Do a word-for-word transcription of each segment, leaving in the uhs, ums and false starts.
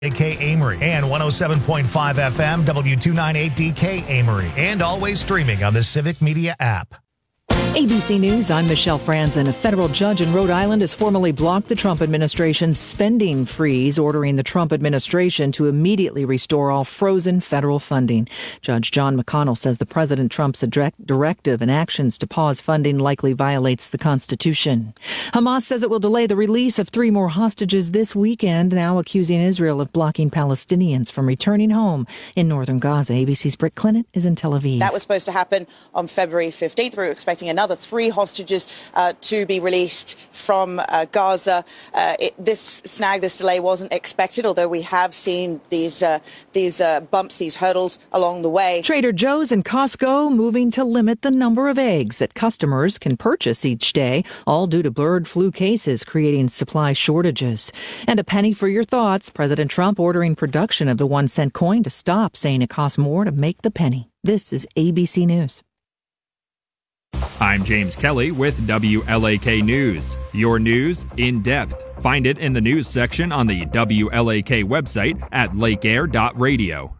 A K Amory and one oh seven point five F M W two ninety-eight D K Amory, and always streaming on the Civic Media app. A B C News, I'm Michelle Franzen. A federal judge in Rhode Island has formally blocked the Trump administration's spending freeze, ordering the Trump administration to immediately restore all frozen federal funding. Judge John McConnell says the President Trump's directive and actions to pause funding likely violates the Constitution. Hamas says it will delay the release of three more hostages this weekend, now accusing Israel of blocking Palestinians from returning home in northern Gaza. A B C's Britt Clinton is in Tel Aviv. That was supposed to happen on February fifteenth. We were expecting another Another three hostages uh, to be released from uh, Gaza. Uh, it, this snag, this delay wasn't expected, although we have seen these uh, these uh, bumps, these hurdles along the way. Trader Joe's and Costco moving to limit the number of eggs that customers can purchase each day, all due to bird flu cases creating supply shortages. And a penny for your thoughts. President Trump ordering production of the one cent coin to stop, saying it costs more to make the penny. This is A B C News. I'm James Kelly with W L A K News. Your news in depth. Find it in the news section on the W L A K website at lake air dot radio.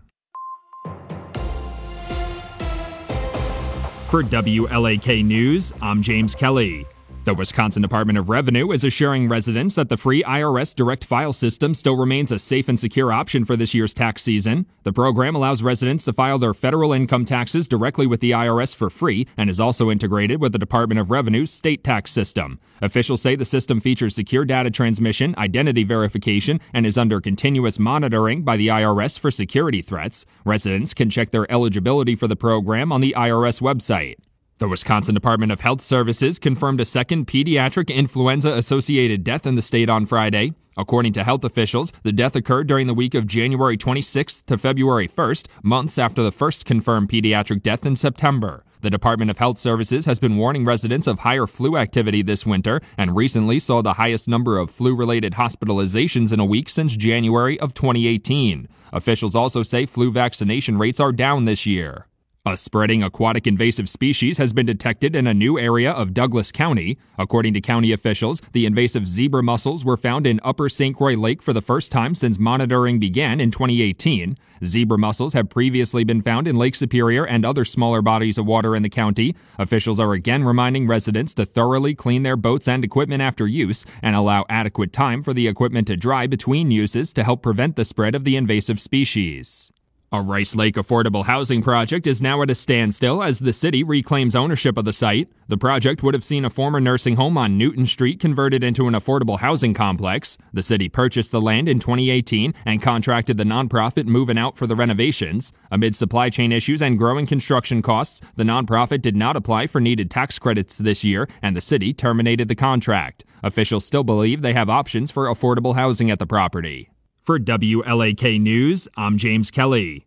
For W L A K News, I'm James Kelly. The Wisconsin Department of Revenue is assuring residents that the free I R S direct file system still remains a safe and secure option for this year's tax season. The program allows residents to file their federal income taxes directly with the I R S for free and is also integrated with the Department of Revenue's state tax system. Officials say the system features secure data transmission, identity verification, and is under continuous monitoring by the I R S for security threats. Residents can check their eligibility for the program on the I R S website. The Wisconsin Department of Health Services confirmed a second pediatric influenza-associated death in the state on Friday. According to health officials, the death occurred during the week of January twenty-sixth to February first, months after the first confirmed pediatric death in September. The Department of Health Services has been warning residents of higher flu activity this winter and recently saw the highest number of flu-related hospitalizations in a week since January of twenty eighteen. Officials also say flu vaccination rates are down this year. A spreading aquatic invasive species has been detected in a new area of Douglas County. According to county officials, the invasive zebra mussels were found in Upper Saint Croix Lake for the first time since monitoring began in twenty eighteen. Zebra mussels have previously been found in Lake Superior and other smaller bodies of water in the county. Officials are again reminding residents to thoroughly clean their boats and equipment after use and allow adequate time for the equipment to dry between uses to help prevent the spread of the invasive species. A Rice Lake affordable housing project is now at a standstill as the city reclaims ownership of the site. The project would have seen a former nursing home on Newton Street converted into an affordable housing complex. The city purchased the land in twenty eighteen and contracted the nonprofit Moving Out for the renovations. Amid supply chain issues and growing construction costs, the nonprofit did not apply for needed tax credits this year, and the city terminated the contract. Officials still believe they have options for affordable housing at the property. For W L A K News, I'm James Kelly.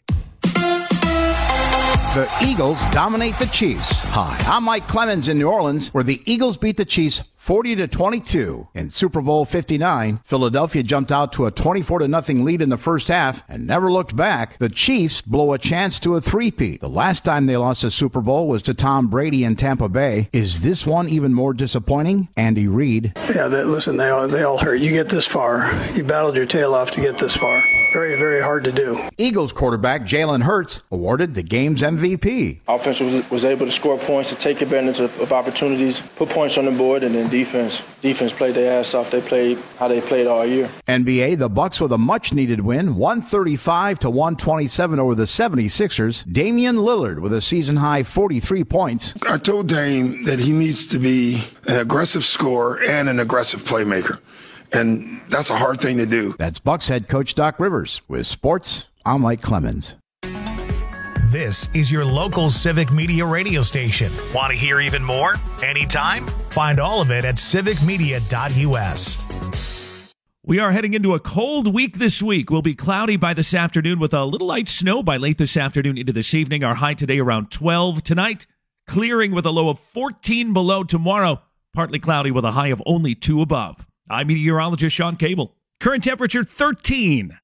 The Eagles dominate the Chiefs. Hi, I'm Mike Clemens in New Orleans, where the Eagles beat the Chiefs forty to twenty-two. In Super Bowl fifty-nine, Philadelphia jumped out to a twenty-four to nothing lead in the first half and never looked back. The Chiefs blow a chance to a three-peat. The last time they lost a Super Bowl was to Tom Brady in Tampa Bay. Is this one even more disappointing? Andy Reid. Yeah, they, listen, they all, they all hurt. You get this far. You battled your tail off to get this far. Very, very hard to do. Eagles quarterback Jalen Hurts awarded the game's M V P. Offense was, was able to score points, to take advantage of, of opportunities, put points on the board, and then defense. Defense played their ass off. They played how they played all year. N B A, the Bucks with a much-needed win, one thirty-five to one twenty-seven over the seventy-sixers. Damian Lillard with a season-high forty-three points. I told Dame that he needs to be an aggressive scorer and an aggressive playmaker. And that's a hard thing to do. That's Bucks head coach Doc Rivers. With sports, I'm Mike Clemens. This is your local Civic Media radio station. Want to hear even more? Anytime? Find all of it at civic media dot u s. We are heading into a cold week this week. We'll be cloudy by this afternoon with a little light snow by late this afternoon into this evening. Our high today around twelve. Tonight, clearing with a low of fourteen below. Tomorrow, partly cloudy with a high of only two above. I'm meteorologist Sean Cable. Current temperature thirteen.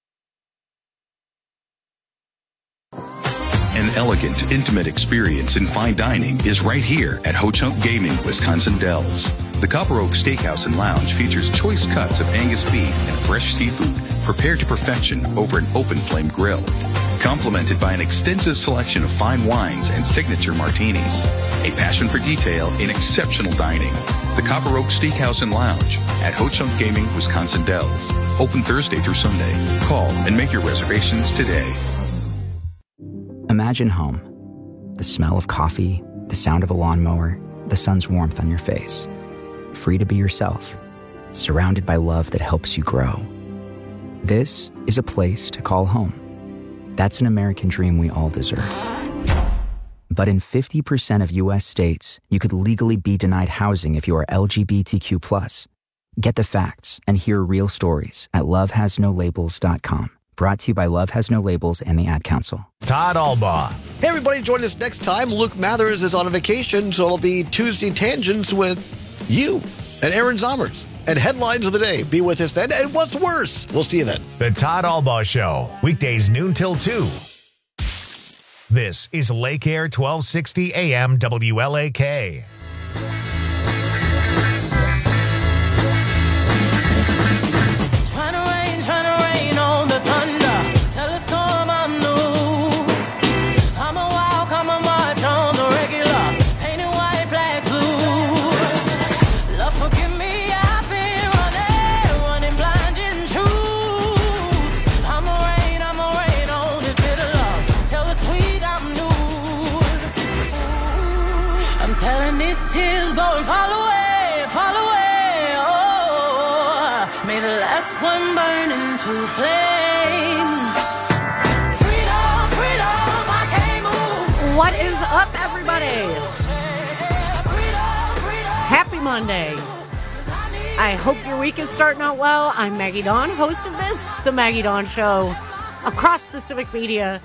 An elegant, intimate experience in fine dining is right here at Ho Chunk Gaming, Wisconsin Dells. The Copper Oak Steakhouse and Lounge features choice cuts of Angus beef and fresh seafood prepared to perfection over an open flame grill, complemented by an extensive selection of fine wines and signature martinis. A passion for detail in exceptional dining. The Copper Oak Steakhouse and Lounge at Ho Chunk Gaming, Wisconsin Dells. Open Thursday through Sunday. Call and make your reservations today. Imagine home. The smell of coffee, the sound of a lawnmower, the sun's warmth on your face. Free to be yourself, surrounded by love that helps you grow. This is a place to call home. That's an American dream we all deserve. But in fifty percent of U S states, you could legally be denied housing if you are L G B T Q plus. Get the facts and hear real stories at love has no labels dot com. Brought to you by Love Has No Labels and the Ad Council. Todd Albaugh. Hey, everybody, join us next time. Luke Mathers is on a vacation, so it'll be Tuesday Tangents with you and Aaron Zommers. And Headlines of the Day. Be with us then. And what's worse? We'll see you then. The Todd Albaugh Show. Weekdays noon till two. This is Lake Air twelve sixty A M W L A K. Tears going fall away, fall away, oh, may the last one burn into flames. Freedom, freedom, I can't move. What is up, everybody? Happy Monday. I hope your week is starting out well. I'm Maggie Dawn, host of this, The Maggie Dawn Show, across the Civic Media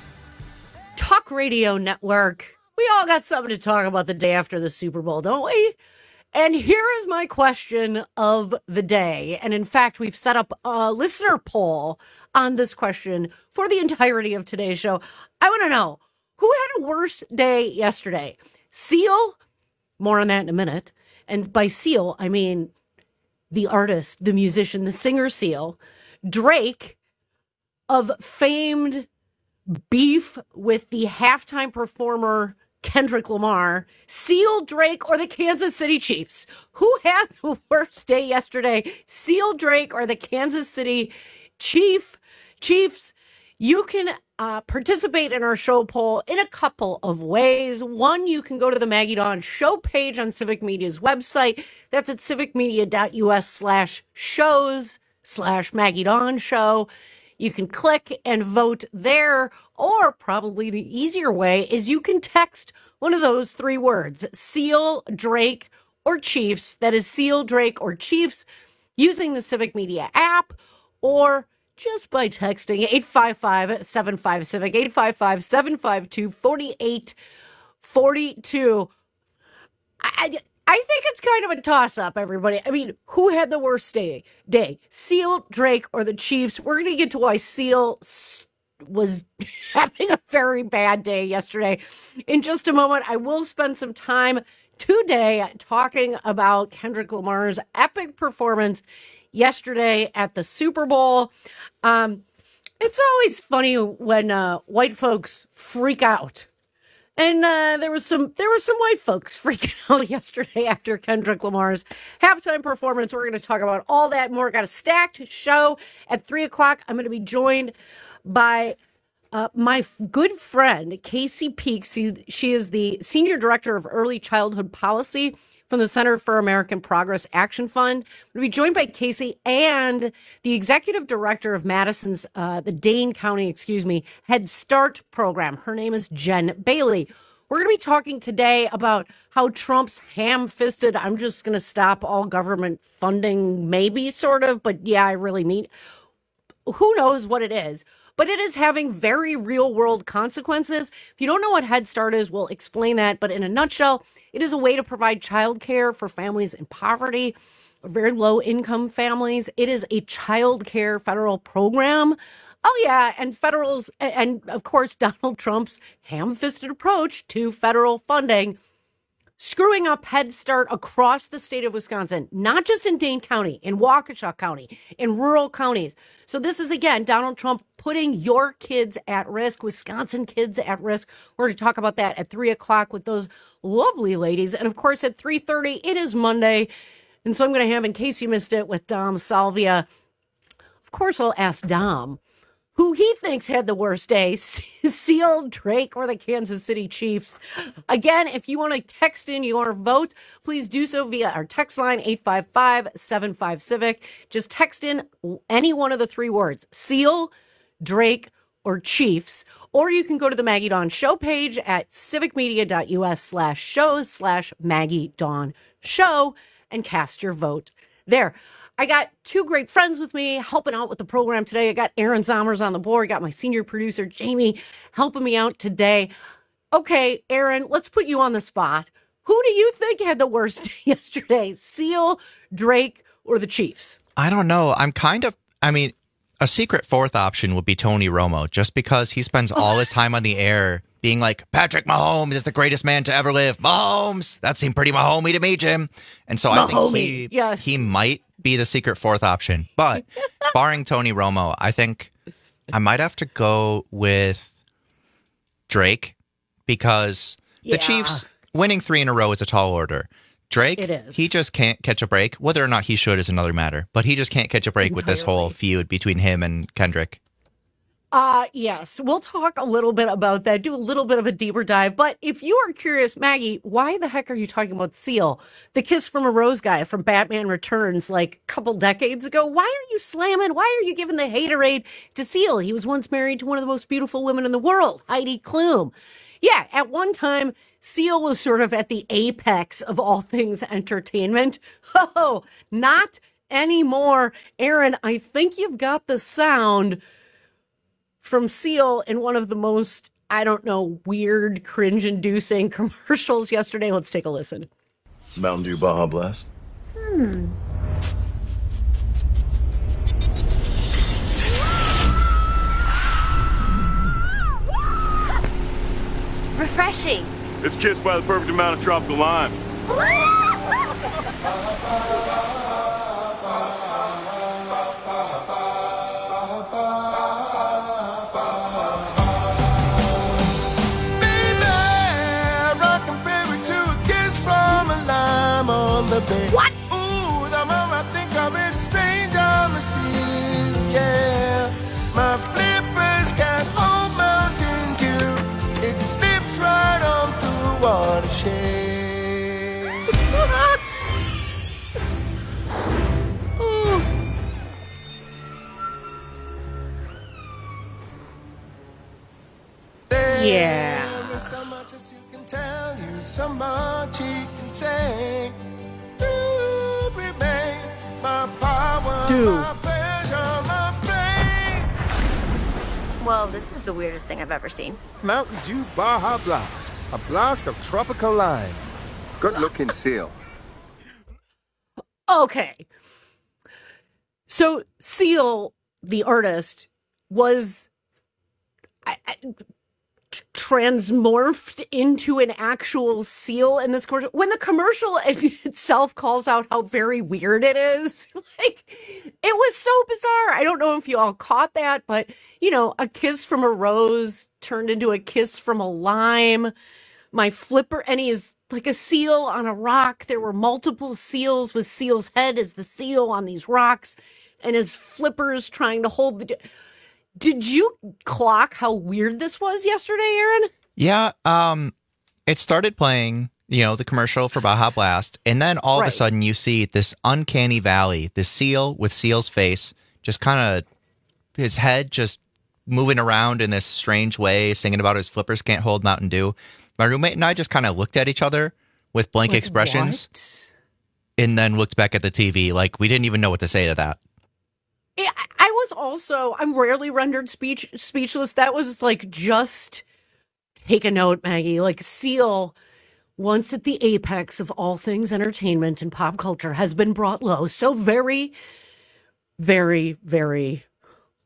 Talk Radio Network. We all got something to talk about the day after the Super Bowl, don't we? And here is my question of the day. And in fact, we've set up a listener poll on this question for the entirety of today's show. I want to know, who had a worse day yesterday? Seal? More on that in a minute. And by Seal, I mean the artist, the musician, the singer Seal. Drake, of famed beef with the halftime performer Kendrick Lamar. Seal, Drake, or the Kansas City Chiefs? Who had the worst day yesterday? Seal, Drake, or the Kansas City Chief? Chiefs, you can uh, participate in our show poll in a couple of ways. One, you can go to the Maggie Dawn show page on Civic Media's website. That's at civicmedia.us slash shows slash Maggie Dawn show. You can click and vote there, or probably the easier way is you can text one of those three words, Seal, Drake, or Chiefs. That is Seal, Drake, or Chiefs, using the Civic Media app, or just by texting eight five five, seven five, Civic, eight five five, seven five two, four eight four two. I, I think it's kind of a toss-up, everybody. I mean, who had the worst day? Day, Seal, Drake, or the Chiefs? We're going to get to why Seal was having a very bad day yesterday in just a moment. I will spend some time today talking about Kendrick Lamar's epic performance yesterday at the Super Bowl. Um, it's always funny when uh, white folks freak out. And uh, there was some there were some white folks freaking out yesterday after Kendrick Lamar's halftime performance. We're going to talk about all that and more. Got a stacked show at three o'clock. I'm going to be joined by uh, my f- good friend, Casey Peaks. She's, she is the Senior Director of Early Childhood Policy from the Center for American Progress Action Fund. We'll be joined by Casey and the Executive Director of Madison's, uh, the Dane County, excuse me, Head Start program. Her name is Jen Bailey. We're going to be talking today about how Trump's ham-fisted, I'm just going to stop all government funding, maybe sort of, but yeah, I really mean, who knows what it is. But it is having very real-world consequences. If you don't know what Head Start is, we'll explain that. But in a nutshell, it is a way to provide childcare for families in poverty, very low-income families. It is a childcare federal program. Oh, yeah, and federals, and of course, Donald Trump's ham-fisted approach to federal funding screwing up Head Start across the state of Wisconsin, not just in Dane County, in Waukesha County, in rural counties. So this is, again, Donald Trump putting your kids at risk, Wisconsin kids at risk. We're going to talk about that at three o'clock with those lovely ladies. And, of course, at three thirty, it is Monday. And so I'm going to have, in case you missed it, with Dom Salvia. Of course, I'll ask Dom who he thinks had the worst day, Seal, Drake, or the Kansas City Chiefs. Again, if you want to text in your vote, please do so via our text line, eight five five, seven five, CIVIC. Just text in any one of the three words, Seal, Drake, or Chiefs. Or you can go to the Maggie Dawn Show page at civicmedia.us slash shows slash Maggie Dawn Show and cast your vote there. I got two great friends with me helping out with the program today. I got Aaron Zomers on the board. I got my senior producer, Jamie, helping me out today. Okay, Aaron, let's put you on the spot. Who do you think had the worst day yesterday? Seal, Drake, or the Chiefs? I don't know. I'm kind of, I mean, a secret fourth option would be Tony Romo, just because he spends all his time on the air being like, Patrick Mahomes is the greatest man to ever live. Mahomes! That seemed pretty Mahomey to me, Jim. And so Mahomey, I think he, yes. he might be the secret fourth option. But barring Tony Romo, I think I might have to go with Drake, because yeah. the Chiefs winning three in a row is a tall order. Drake, it is. He just can't catch a break. Whether or not he should is another matter. But he just can't catch a break Entirely. with this whole feud between him and Kendrick. Uh, yes, we'll talk a little bit about that, do a little bit of a deeper dive. But if you are curious, Maggie, why the heck are you talking about Seal, the Kiss from a Rose guy from Batman Returns like a couple decades ago? Why are you slamming? Why are you giving the haterade to Seal? He was once married to one of the most beautiful women in the world, Heidi Klum. Yeah, at one time, Seal was sort of at the apex of all things entertainment. Oh, not anymore. Aaron, I think you've got the sound from Seal in one of the most, I don't know, weird, cringe-inducing commercials yesterday. Let's take a listen. Mountain Dew Baja Blast. Hmm. Refreshing. It's kissed by the perfect amount of tropical lime. What? Ooh, the moment I think of it, strange on the sea. Yeah, my flippers can't hold Mountain Dew. It slips right on through watershed. Oh. Yeah. There is so much as he can tell you, so much he can say. My power, Dude. my pleasure, my fame. Well, this is the weirdest thing I've ever seen. Mountain Dew Baja Blast. A blast of tropical lime. Good looking Seal. Okay. So Seal, the artist, was I, I, transmorphed into an actual seal in this commercial. When the commercial itself calls out how very weird it is, like, it was so bizarre. I don't know if you all caught that, but, you know, a kiss from a rose turned into a kiss from a lime. My flipper, and he is like a seal on a rock. There were multiple seals with Seal's head as the seal on these rocks, and his flippers trying to hold the... Did you clock how weird this was yesterday, Aaron? Yeah, um, it started playing, you know, the commercial for Baja Blast, and then all right. of a sudden you see this uncanny valley, this seal with Seal's face, just kind of, his head just moving around in this strange way, singing about his flippers can't hold Mountain Dew. My roommate and I just kind of looked at each other with blank like, expressions, what? And then looked back at the T V like we didn't even know what to say to that. Yeah, I was also, I'm rarely rendered speech speechless. That was like, just take a note, Maggie. Like, Seal, once at the apex of all things entertainment and pop culture, has been brought low so very, very, very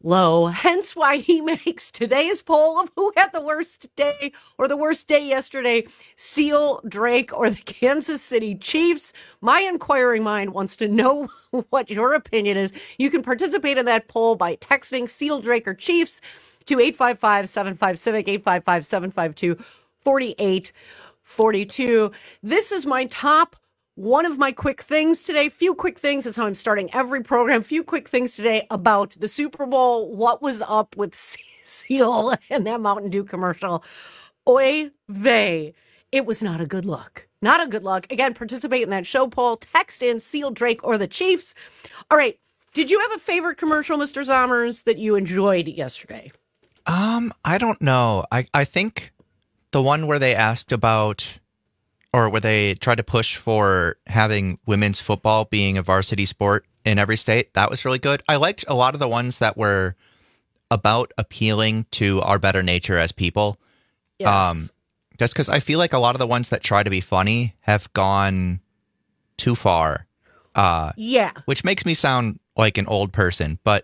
low. Hence why he makes today's poll of who had the worst day or the worst day yesterday, Seal, Drake, or the Kansas City Chiefs. My inquiring mind wants to know what your opinion is. You can participate in that poll by texting Seal, Drake, or Chiefs to eight five five, seven five, Civic, eight five five, seven five two, four eight four two. This is my top one of my quick things today. Few quick things is how I'm starting every program. Few quick things today about the Super Bowl. What was up with Seal and that Mountain Dew commercial? Oy vey. It was not a good look. Not a good look. Again, participate in that show poll. Text in Seal, Drake, or the Chiefs. All right. Did you have a favorite commercial, Mister Zommers, that you enjoyed yesterday? Um, I don't know. I, I think the one where they asked about, or where they tried to push for having women's football being a varsity sport in every state, that was really good. I liked a lot of the ones that were about appealing to our better nature as people. Yes. Um, just because I feel like a lot of the ones that try to be funny have gone too far. Uh, yeah. Which makes me sound like an old person, but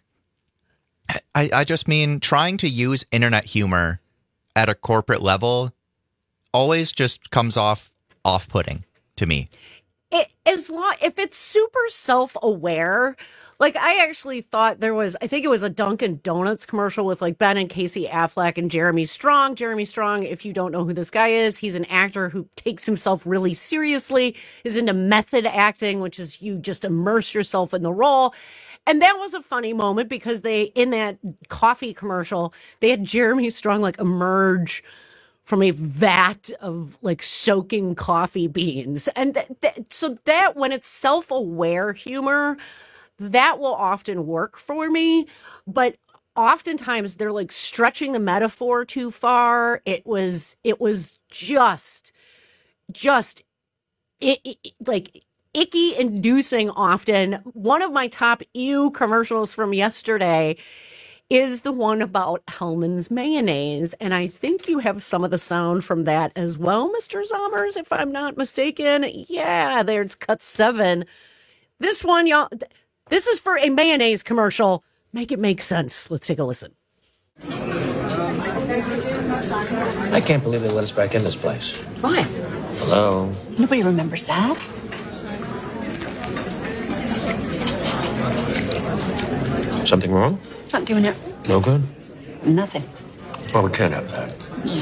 I, I just mean trying to use internet humor at a corporate level always just comes off off-putting to me. It, as long if it's super self-aware, like I actually thought there was, I think it was a Dunkin' Donuts commercial with like Ben and Casey Affleck and Jeremy Strong. Jeremy Strong, if you don't know who this guy is, he's an actor who takes himself really seriously, is into method acting, which is you just immerse yourself in the role. And that was a funny moment because they, in that coffee commercial, they had Jeremy Strong like emerge from a vat of like soaking coffee beans. And th- th- so that when it's self-aware humor, that will often work for me. But oftentimes they're like stretching the metaphor too far. It was, it was just, just it, it, like icky inducing often. One of my top ew commercials from yesterday is the one about Hellmann's mayonnaise. And I think you have some of the sound from that as well, Mister Zommers, if I'm not mistaken. Yeah, there's cut seven. This one, y'all, this is for a mayonnaise commercial. Make it make sense. Let's take a listen. I can't believe they let us back in this place. Why? Hello? Nobody remembers that. Something wrong? Not doing it. No good? Nothing. Well, we can't have that. Yeah.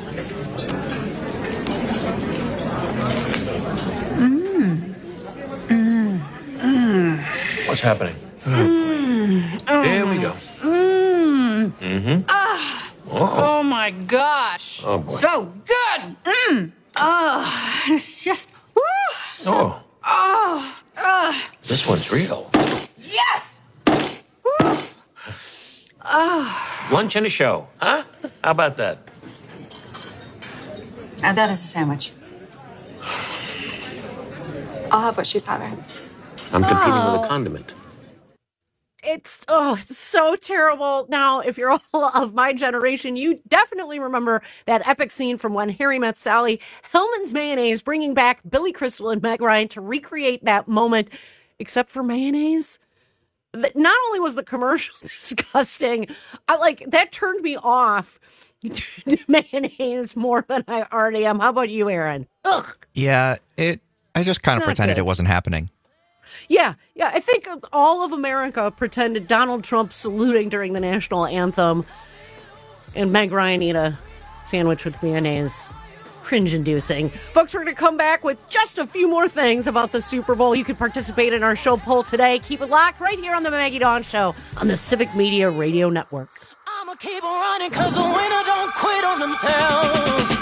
Mmm. Mmm. Mmm. What's happening? Mmm. Oh. There we go. Mmm. Mm-hmm. Ah. Uh-oh. Oh my gosh. Oh, boy. So good. Mmm. Oh, it's just. Woo. Oh, Oh. Uh. this one's real. Yes. Woo. Oh. Lunch and a show, huh? How about that? Now that is a sandwich. I'll have what she's having. I'm competing Oh. with a condiment. It's, oh, it's so terrible. Now, if you're all of my generation, you definitely remember that epic scene from When Harry Met Sally. Hellmann's Mayonnaise bringing back Billy Crystal and Meg Ryan to recreate that moment, except for mayonnaise. Not only was the commercial disgusting, I like that turned me off to mayonnaise more than I already am. How about you, Aaron? Ugh. Yeah, it. I just kind of Not pretended good. it wasn't happening. Yeah, yeah. I think all of America pretended Donald Trump saluting during the national anthem and Meg Ryan eat a sandwich with mayonnaise. Cringe-inducing. Folks, we're going to come back with just a few more things about the Super Bowl. You can participate in our show poll today. Keep it locked right here on the Maggie Dawn Show on the Civic Media Radio Network. I'ma keep on running cause the winner don't quit on themselves.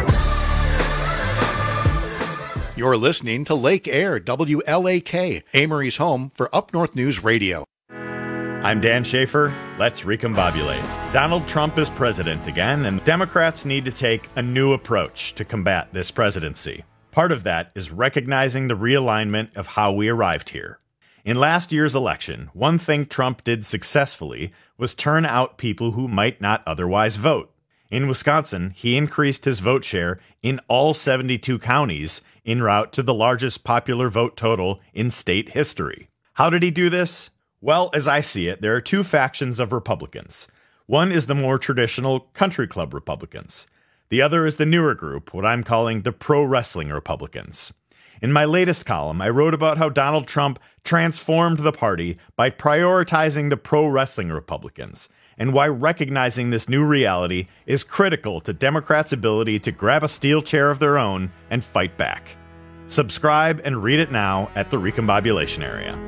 You're listening to Lake Air, W L A K, Amory's home for Up North News Radio. I'm Dan Schaefer. Let's recombobulate. Donald Trump is president again, and Democrats need to take a new approach to combat this presidency. Part of that is recognizing the realignment of how we arrived here. In last year's election, one thing Trump did successfully was turn out people who might not otherwise vote. In Wisconsin, he increased his vote share in all seventy-two counties en route to the largest popular vote total in state history. How did he do this? Well, as I see it, there are two factions of Republicans. One is the more traditional country club Republicans. The other is the newer group, what I'm calling the pro-wrestling Republicans. In my latest column, I wrote about how Donald Trump transformed the party by prioritizing the pro-wrestling Republicans, and why recognizing this new reality is critical to Democrats' ability to grab a steel chair of their own and fight back. Subscribe and read it now at the Recombobulation Area.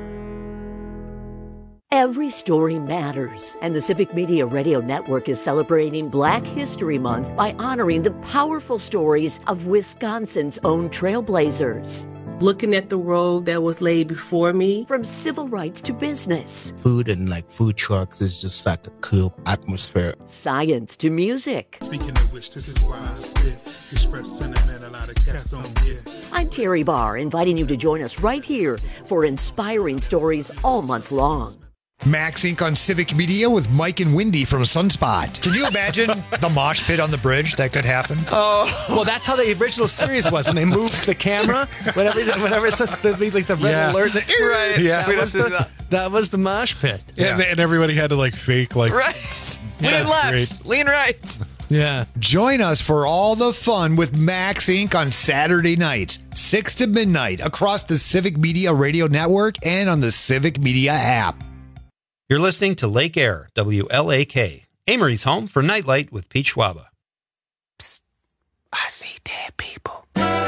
Every story matters, and the Civic Media Radio Network is celebrating Black History Month by honoring the powerful stories of Wisconsin's own trailblazers. Looking at the road that was laid before me. From civil rights to business. Food and like food trucks is just like a cool atmosphere. Science to music. Speaking of which, this is why I spit. Express sentiment a lot of cats don't get. I'm Terry Barr, inviting you to join us right here for inspiring stories all month long. Max Incorporated on Civic Media with Mike and Wendy from Sunspot. Can you imagine the mosh pit on the bridge that could happen? Oh, well, that's how the original series was when they moved the camera. Whenever, whenever it's the, like the red Yeah. alert, the, Right. Yeah. that, was the, that was the mosh pit. Yeah. And, and everybody had to like fake like Right. Yeah, Lean that's left. great. Lean right. Yeah. Join us for all the fun with Max Incorporated on Saturday nights, six to midnight, across the Civic Media Radio Network and on the Civic Media app. You're listening to Lake Air, W L A K, Amory's home for Nightlight with Pete Schwaba. Psst, I see dead people.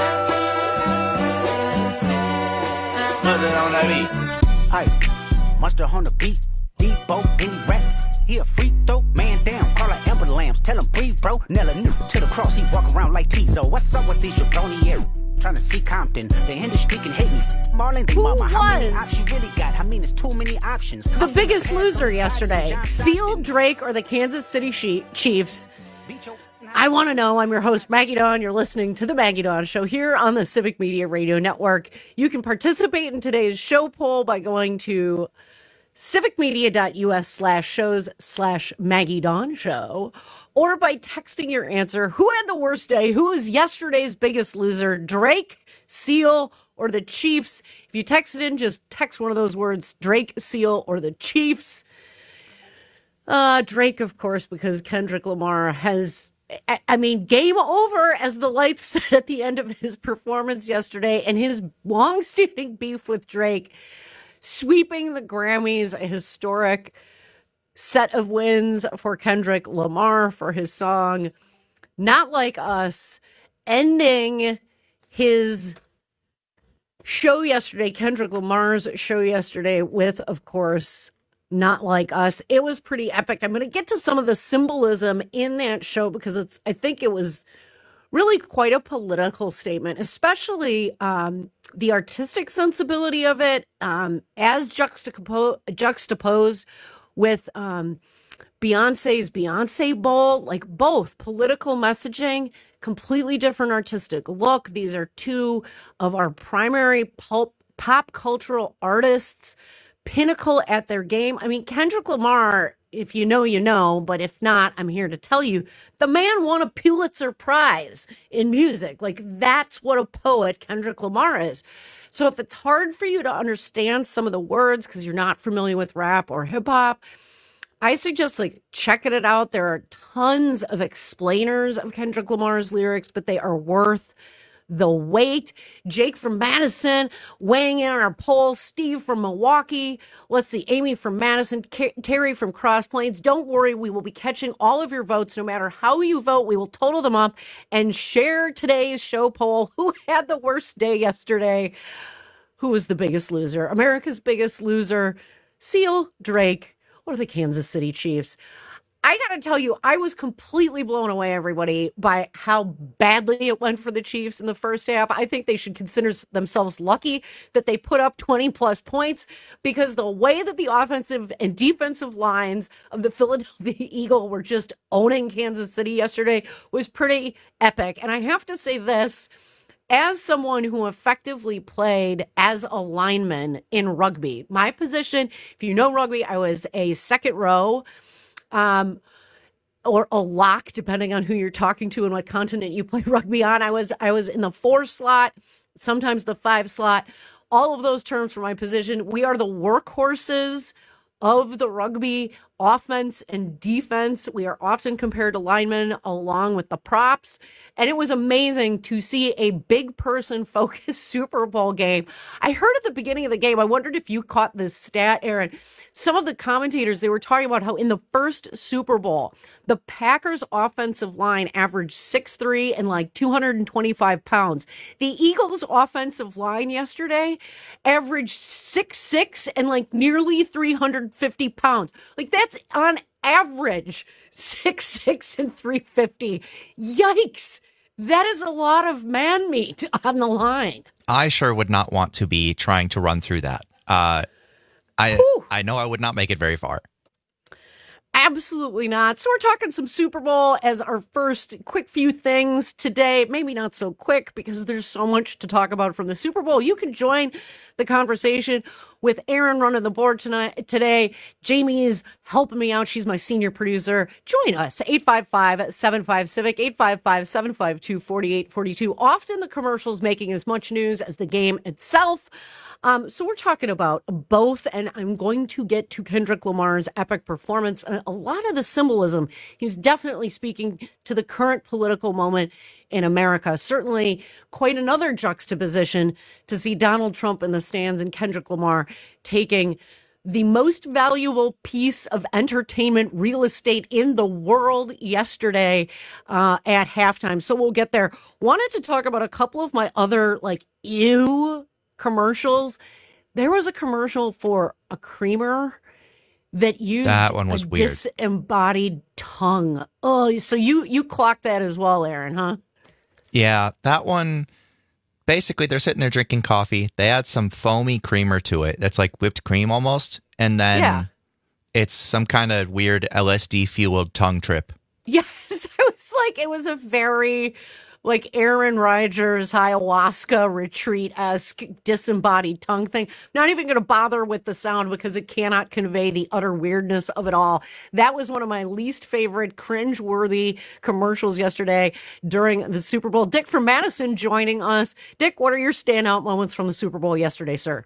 What's it on that beat? Aye, monster on the beat, Debo, any rap. He a freak throw, man down, call like Amber Lambs. Tell him breathe, bro. Nella new to the cross, he walk around like Tizo. What's up with these jabroni air? Trying to see Compton, the industry can hate me. Marlon, the mama, how many options you really got? I mean, it's too many options. The biggest loser yesterday, Seal, Drake, or the Kansas City She- Chiefs? I want to know. I'm your host, Maggie Dawn. You're listening to The Maggie Dawn Show here on the Civic Media Radio Network. You can participate in today's show poll by going to civicmedia.us slash shows slash Maggie Dawn Show, or by texting your answer. Who had the worst day? Who was yesterday's biggest loser? Drake, Seal, or the Chiefs? If you text it in, just text one of those words, Drake, Seal, or the Chiefs. Uh, Drake, of course, because Kendrick Lamar has, I mean, game over, as the lights said at the end of his performance yesterday, and his long-standing beef with Drake sweeping the Grammys, a historic set of wins for Kendrick Lamar for his song Not Like Us, ending his show yesterday, Kendrick Lamar's show yesterday, with, of course, Not Like Us. It was pretty epic. I'm going to get to some of the symbolism in that show because it's, I think it was really quite a political statement, especially um, the artistic sensibility of it, um, as juxtapo- juxtaposed with um, Beyonce's Beyonce Bowl, like both political messaging, completely different artistic look. These are two of our primary pulp, pop cultural artists, pinnacle at their game. I mean, Kendrick Lamar, if you know, you know, but if not, I'm here to tell you, the man won a Pulitzer Prize in music. Like, that's what a poet Kendrick Lamar is. So if it's hard for you to understand some of the words because you're not familiar with rap or hip hop, I suggest like checking it out. There are tons of explainers of Kendrick Lamar's lyrics, but they are worth the wait. Jake from Madison weighing in on our poll. Steve from Milwaukee. Let's see. Amy from Madison. K- Terry from Cross Plains. Don't worry. We will be catching all of your votes. No matter how you vote, we will total them up and share today's show poll. Who had the worst day yesterday? Who was the biggest loser? America's biggest loser. Seal, Drake, or the Kansas City Chiefs? I got to tell you, I was completely blown away, everybody, by how badly it went for the Chiefs in the first half. I think they should consider themselves lucky that they put up twenty plus points, because the way that the offensive and defensive lines of the Philadelphia Eagle were just owning Kansas City yesterday was pretty epic. And I have to say this, as someone who effectively played as a lineman in rugby, my position, if you know rugby, I was a second row, Um, or a lock, depending on who you're talking to and what continent you play rugby on. I was I was in the four slot, sometimes the five slot. All of those terms for my position. We are the workhorses of the rugby offense and defense. We are often compared to linemen along with the props. And it was amazing to see a big person focused Super Bowl game. I heard at the beginning of the game, I wondered if you caught this stat, Aaron. Some of the commentators, they were talking about how in the first Super Bowl, the Packers offensive line averaged six three and like two hundred twenty-five pounds. The Eagles offensive line yesterday averaged six six and like nearly three hundred fifty pounds. Like that's on average six six and three fifty. Yikes. That is a lot of man meat on the line. I sure would not want to be trying to run through that. Uh, I Whew. I know I would not make it very far. Absolutely not. So we're talking some Super Bowl as our first quick few things today. Maybe not so quick because there's so much to talk about from the Super Bowl. You can join the conversation with Aaron running the board tonight. Today, Jamie is helping me out. She's my senior producer. Join us, eight five five, seven five, CIVIC, eight five five, seven five two, four eight four two. Often the commercials making as much news as the game itself. Um, so we're talking about both, and I'm going to get to Kendrick Lamar's epic performance and a lot of the symbolism. He's definitely speaking to the current political moment in America. Certainly quite another juxtaposition to see Donald Trump in the stands and Kendrick Lamar taking the most valuable piece of entertainment real estate in the world yesterday uh, at halftime. So we'll get there. Wanted to talk about a couple of my other like ew commercials. There was a commercial for a creamer that used that one was a weird. disembodied tongue. Oh, so you you clocked that as well, Aaron, huh? Yeah, that one, basically they're sitting there drinking coffee. They add some foamy creamer to it. That's like whipped cream almost. And then Yeah. it's some kind of weird L S D-fueled tongue trip. Yes, it was like, it was a very like Aaron Rodgers ayahuasca retreat-esque disembodied tongue thing. Not even going to bother with the sound because it cannot convey the utter weirdness of it all. That was one of my least favorite cringe-worthy commercials yesterday during the Super Bowl. Dick from Madison joining us. Dick, what are your standout moments from the Super Bowl yesterday, sir?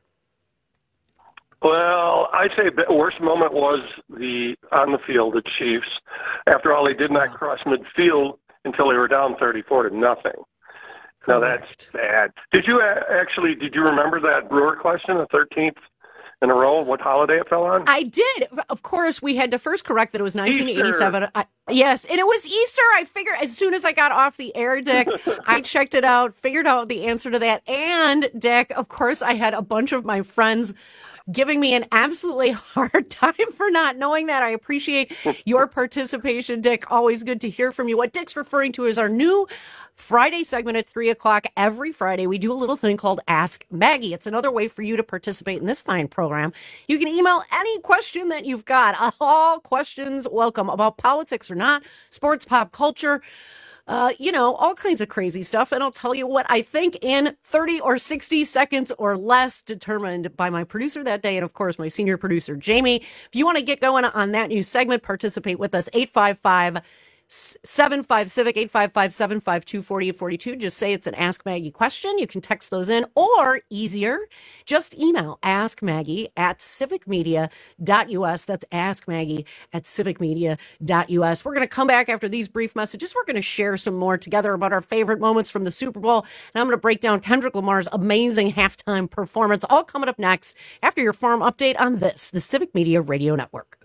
Well, I'd say the worst moment was the on the field, the Chiefs. After all, they did not cross midfield until they were down thirty-four to nothing. Correct. Now that's bad. Did you actually, did you remember that Brewer question, the thirteenth in a row, what holiday it fell on? I did. Of course, we had to first correct that it was nineteen eighty-seven. I, yes, and it was Easter. I figured as soon as I got off the air, Dick, I checked it out, figured out the answer to that. And, Dick, of course, I had a bunch of my friends giving me an absolutely hard time for not knowing that. I appreciate your participation, Dick. Always good to hear from you. What Dick's referring to is our new Friday segment at three o'clock. Every Friday, we do a little thing called Ask Maggie. It's another way for you to participate in this fine program. You can email any question that you've got. All questions welcome, about politics or not, sports, pop culture, Uh, you know, all kinds of crazy stuff. And I'll tell you what I think in thirty or sixty seconds or less, determined by my producer that day. And of course, my senior producer, Jamie. If you want to get going on that new segment, participate with us, eight five five, seven five, CIVIC, eight five five, seven five two, four eight four two. Just say it's an Ask Maggie question. You can text those in, or easier, just email Ask Maggie at civic media dot U S. That's Ask Maggie at civic media dot U S. We're going to come back after these brief messages. We're going to share some more together about our favorite moments from the Super Bowl. And I'm going to break down Kendrick Lamar's amazing halftime performance. All coming up next after your farm update on this, the Civic Media Radio Network.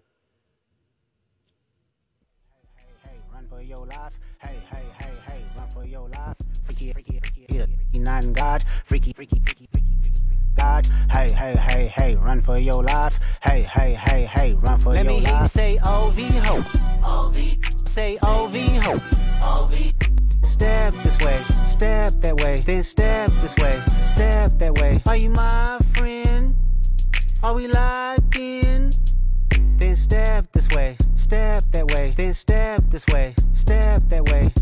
Night and God, freaky, freaky, freaky, freaky, freaky, God. Hey, hey, hey, hey, run for your life. Hey, hey, hey, hey, run for Let your life. me hear you say O V ho. O V. Say O V ho. O V. Step this way, step that way, then step this way, step that way. Are you my friend? Are we locked in? Then step this way, step that way, then step this way, step that way.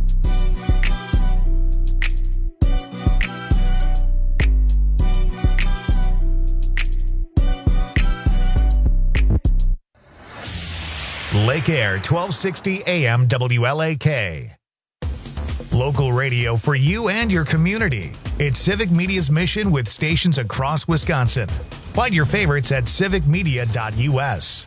Lake Air, twelve sixty A M W L A K. Local radio for you and your community. It's Civic Media's mission with stations across Wisconsin. Find your favorites at civic media dot U S.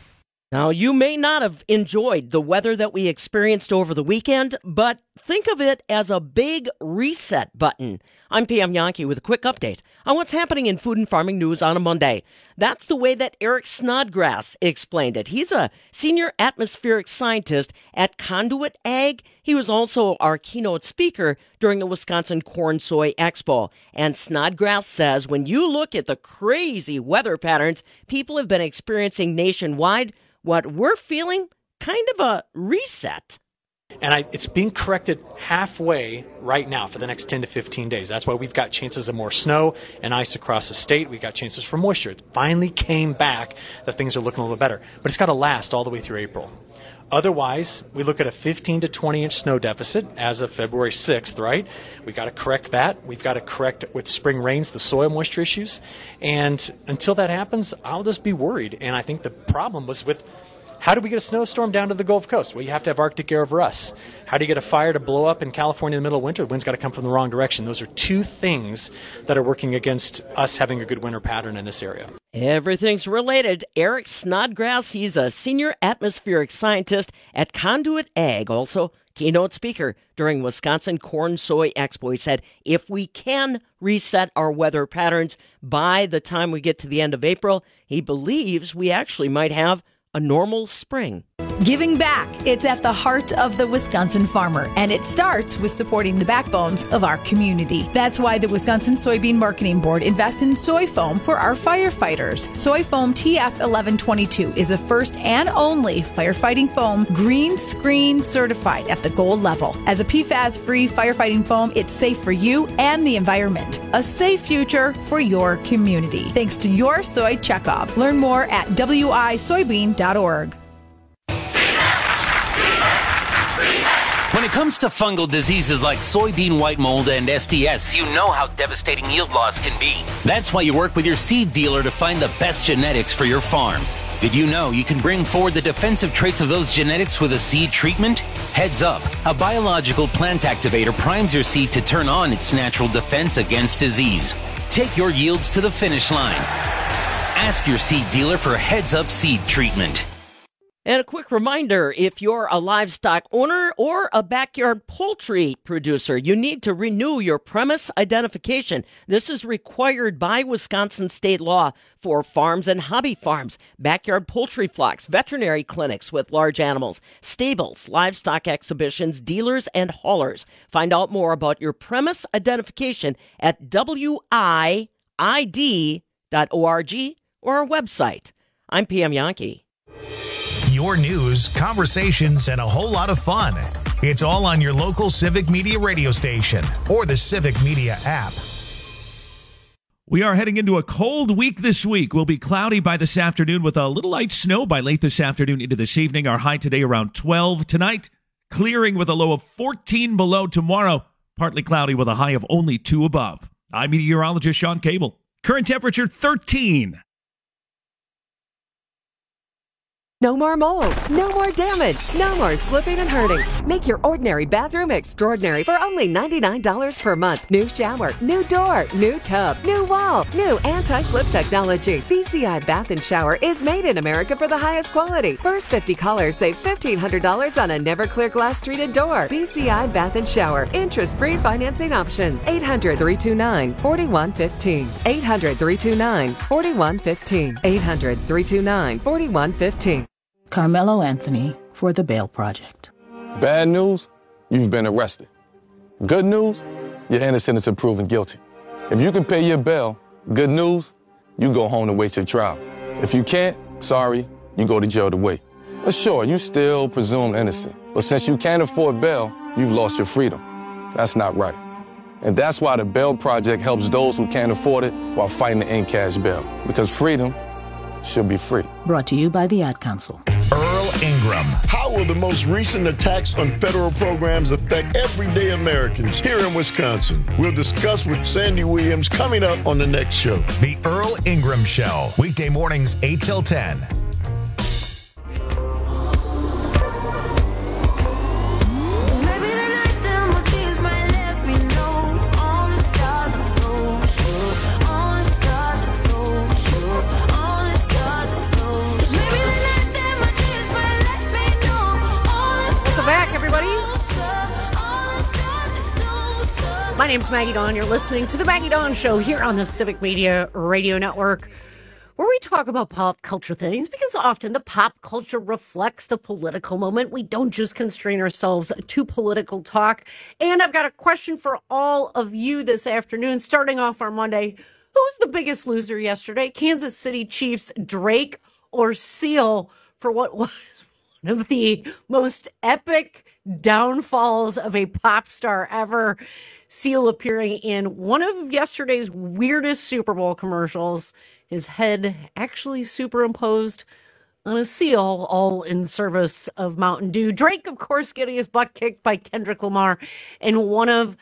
Now, you may not have enjoyed the weather that we experienced over the weekend, but think of it as a big reset button. I'm P M Yankee with a quick update on what's happening in food and farming news on a Monday. That's the way that Eric Snodgrass explained it. He's a senior atmospheric scientist at Conduit Ag. He was also our keynote speaker during the Wisconsin Corn Soy Expo. And Snodgrass says when you look at the crazy weather patterns people have been experiencing nationwide, what we're feeling, kind of a reset. And I, it's being corrected halfway right now for the next ten to fifteen days. That's why we've got chances of more snow and ice across the state. We've got chances for moisture. It finally came back that things are looking a little bit better. But it's got to last all the way through April. Otherwise, we look at a fifteen to twenty inch snow deficit as of February sixth, right? We've got to correct that. We've got to correct with spring rains the soil moisture issues. And until that happens, I'll just be worried. And I think the problem was with how do we get a snowstorm down to the Gulf Coast? Well, you have to have Arctic air over us. How do you get a fire to blow up in California in the middle of winter? The wind's got to come from the wrong direction. Those are two things that are working against us having a good winter pattern in this area. Everything's related. Eric Snodgrass, he's a senior atmospheric scientist at Conduit Ag, also keynote speaker during Wisconsin Corn Soy Expo. He said, if we can reset our weather patterns by the time we get to the end of April, he believes we actually might have a normal spring. Giving back. It's at the heart of the Wisconsin farmer, and it starts with supporting the backbones of our community. That's why the Wisconsin Soybean Marketing Board invests in soy foam for our firefighters. Soy foam T F eleven twenty-two is the first and only firefighting foam green screen certified at the gold level. As a P FAS-free firefighting foam, it's safe for you and the environment. A safe future for your community. Thanks to your soy checkoff. Learn more at w i soybean dot org. When it comes to fungal diseases like soybean white mold and S T S, you know how devastating yield loss can be. That's why you work with your seed dealer to find the best genetics for your farm. Did you know you can bring forward the defensive traits of those genetics with a seed treatment? Heads up, a biological plant activator primes your seed to turn on its natural defense against disease. Take your yields to the finish line. Ask your seed dealer for Heads Up seed treatment. And a quick reminder, if you're a livestock owner or a backyard poultry producer, you need to renew your premise identification. This is required by Wisconsin state law for farms and hobby farms, backyard poultry flocks, veterinary clinics with large animals, stables, livestock exhibitions, dealers, and haulers. Find out more about your premise identification at w i i d dot org or our website. I'm P M Yankee. Your news, conversations, and a whole lot of fun. It's all on your local Civic Media radio station or the Civic Media app. We are heading into a cold week this week. We'll be cloudy by this afternoon with a little light snow by late this afternoon into this evening. Our high today around twelve. Tonight, clearing with a low of fourteen below. Tomorrow, partly cloudy with a high of only two above. I'm meteorologist Sean Cable. Current temperature thirteen. No more mold, no more damage, no more slipping and hurting. Make your ordinary bathroom extraordinary for only ninety-nine dollars per month. New shower, new door, new tub, new wall, new anti-slip technology. B C I Bath and Shower is made in America for the highest quality. First fifty callers save fifteen hundred dollars on a never clear glass treated door. B C I Bath and Shower. Interest-free financing options. eight hundred, three two nine, four one one five. eight hundred, three two nine, four one one five. eight hundred, three two nine, four one one five. Carmelo Anthony for the Bail Project. Bad news, you've been arrested. Good news, you're innocent until proven guilty. If you can pay your bail, good news, you go home to wait your trial. If you can't, sorry, you go to jail to wait. But sure, you still presumed innocent. But since you can't afford bail, you've lost your freedom. That's not right. And that's why the Bail Project helps those who can't afford it while fighting to end cash bail. Because freedom should be free. Brought to you by the Ad Council. Earl Ingram. How will the most recent attacks on federal programs affect everyday Americans here in Wisconsin? We'll discuss with Sandy Williams coming up on the next show. The Earl Ingram Show. Weekday mornings, eight till ten. My name's Maggie Dawn. You're listening to The Maggie Dawn Show here on the Civic Media Radio Network, where we talk about pop culture things because often the pop culture reflects the political moment. We don't just constrain ourselves to political talk. And I've got a question for all of you this afternoon, starting off our Monday. Who was the biggest loser yesterday? Kansas City Chiefs, Drake, or Seal, for what was one of the most epic downfalls of a pop star ever? Seal appearing in one of yesterday's weirdest Super Bowl commercials, his head actually superimposed on a seal, all in service of Mountain Dew. Drake, of course, getting his butt kicked by Kendrick Lamar in one of,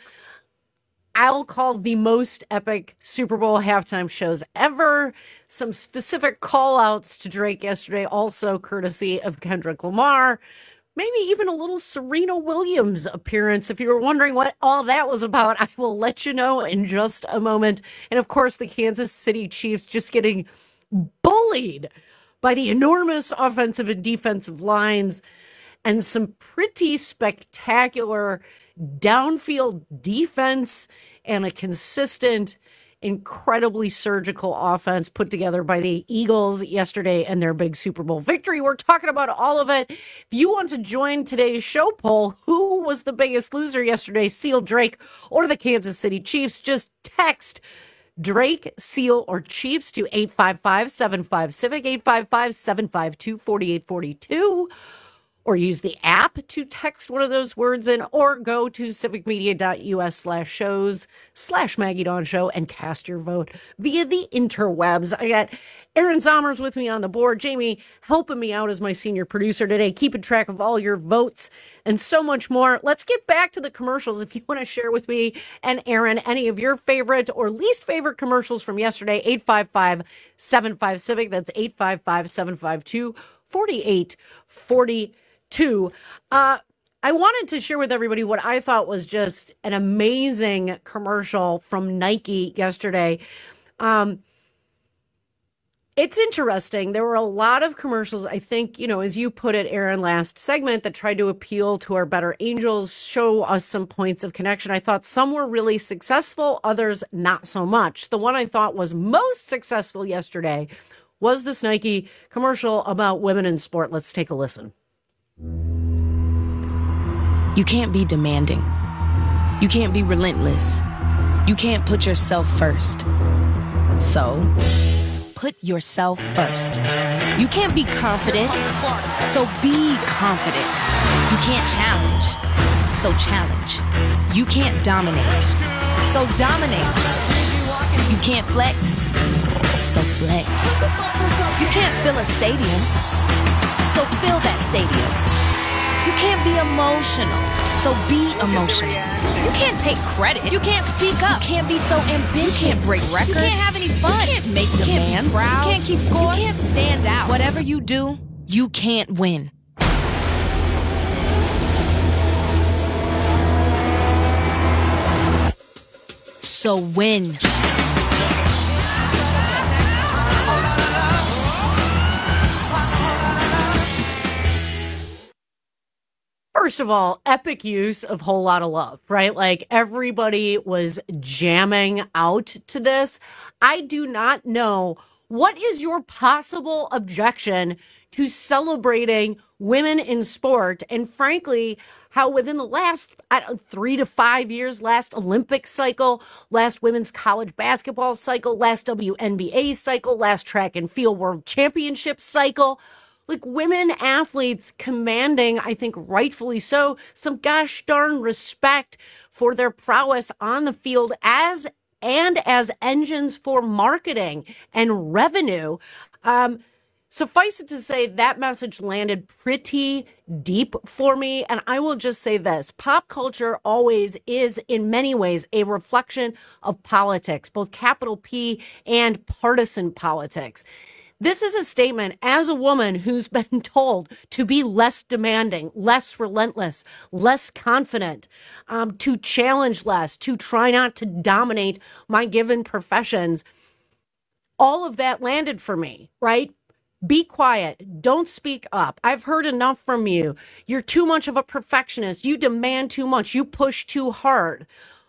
I'll call, the most epic Super Bowl halftime shows ever. Some specific call-outs to Drake yesterday, also courtesy of Kendrick Lamar. Maybe even a little Serena Williams appearance. If you were wondering what all that was about, I will let you know in just a moment. And of course, the Kansas City Chiefs just getting bullied by the enormous offensive and defensive lines and some pretty spectacular downfield defense and a consistent, incredibly surgical offense put together by the Eagles yesterday and their big Super Bowl victory. We're talking about all of it. If you want to join today's show poll, who was the biggest loser yesterday, Seal, Drake, or the Kansas City Chiefs? Just text Drake, Seal, or Chiefs to eight five five, seven five, Civic, eight five five, seven five two, four eight four two. Or use the app to text one of those words in, or go to civicmedia.us slash shows slash Maggie Dawn Show and cast your vote via the interwebs. I got Aaron Zommers with me on the board. Jamie helping me out as my senior producer today, keeping track of all your votes and so much more. Let's get back to the commercials. If you want to share with me and Aaron any of your favorite or least favorite commercials from yesterday, eight five five, seven five, Civic. That's eight five five, seven five two, four eight four two. Uh, I wanted to share with everybody what I thought was just an amazing commercial from Nike yesterday. Um, it's interesting. There were a lot of commercials, I think, you know, as you put it, Aaron, last segment, that tried to appeal to our better angels, show us some points of connection. I thought some were really successful, others not so much. The one I thought was most successful yesterday was this Nike commercial about women in sport. Let's take a listen. You can't be demanding. You can't be relentless. You can't put yourself first. So, put yourself first. You can't be confident. So be confident. You can't challenge. So challenge. You can't dominate. So dominate. You can't flex. So flex. You can't fill a stadium. So fill that stadium. You can't be emotional, so be emotional. You can't take credit. You can't speak up. You can't be so ambitious. You can't break records. You can't have any fun. You can't make demands. You can't be proud. You can't keep score. You can't stand out. Whatever you do, you can't win. So win. First of all, epic use of Whole Lotta Love, right? Like everybody was jamming out to this. I do not know what is your possible objection to celebrating women in sport. And frankly, how within the last I don't know, three to five years, last Olympic cycle, last women's college basketball cycle, last W N B A cycle, last track and field world championship cycle, like women athletes commanding, I think rightfully so, some gosh darn respect for their prowess on the field as and as engines for marketing and revenue. Um, suffice it to say that message landed pretty deep for me. And I will just say this, pop culture always is in many ways a reflection of politics, both capital P and partisan politics. This is a statement as a woman who's been told to be less demanding, less relentless, less confident, um, to challenge less, to try not to dominate my given professions. All of that landed for me, right? Be quiet. Don't speak up. I've heard enough from you. You're too much of a perfectionist. You demand too much. You push too hard.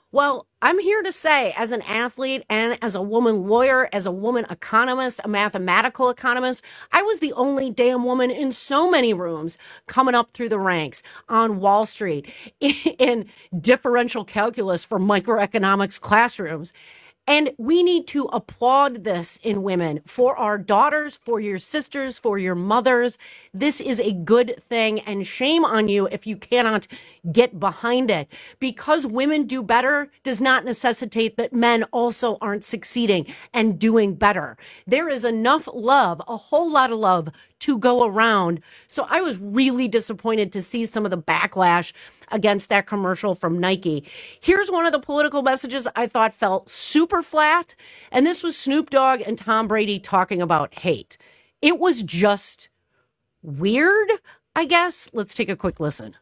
Well, I'm here to say, as an athlete and as a woman lawyer, as a woman economist, a mathematical economist, I was the only damn woman in so many rooms coming up through the ranks on Wall Street in differential calculus for microeconomics classrooms. And we need to applaud this in women, for our daughters, for your sisters, for your mothers. This is a good thing, and shame on you if you cannot get behind it. Because women do better does not necessitate that men also aren't succeeding and doing better. There is enough love, a whole lot of love, to go around. So I was really disappointed to see some of the backlash against that commercial from Nike. Here's one of the political messages I thought felt super flat, and this was Snoop Dogg and Tom Brady talking about hate. It was just weird, I guess. Let's take a quick listen.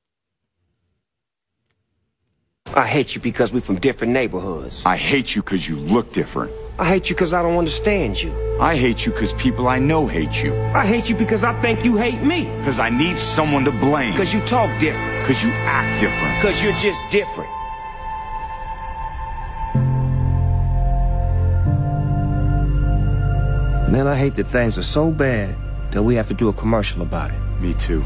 I hate you because we're from different neighborhoods. I hate you because you look different. I hate you because I don't understand you. I hate you because people I know hate you. I hate you because I think you hate me. Because I need someone to blame. Because you talk different. Because you act different. Because you're just different. Man, I hate that things are so bad that we have to do a commercial about it. Me too.